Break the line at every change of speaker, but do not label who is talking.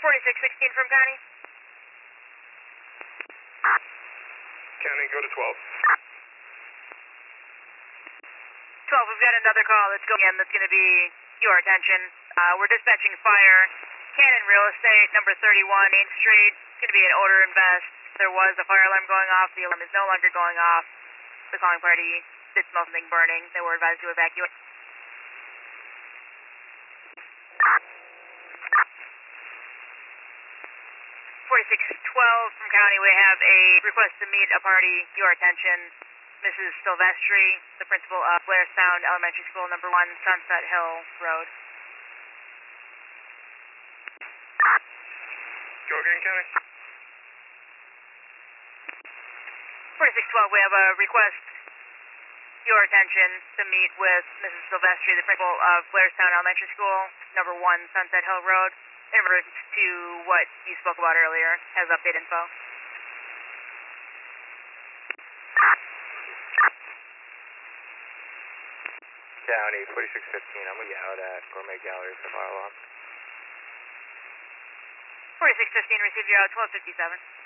4616 from County.
County, go to 12.
12, we've got another call that's going in that's going to be your attention. We're dispatching fire, Cannon Real Estate, number 31 Main Street. It's going to be an odor and vest. There was a fire alarm going off. The alarm is no longer going off. The calling party did smell something burning. They were advised to evacuate. 4612 from County, we have a request to meet a party. Your attention, Mrs. Silvestri, the principal of Blairstown Elementary School, number 1 Sunset Hill Road.
Go again, County.
4612, we have a request. Your attention to meet with Mrs. Silvestri, the principal of Blairstown Elementary School, number 1 Sunset Hill Road. In regards to what you spoke about earlier, has update info.
County, 4615, I'm going to be out at Gourmet Gallery for fire alarm.
4615, received you out, 1257.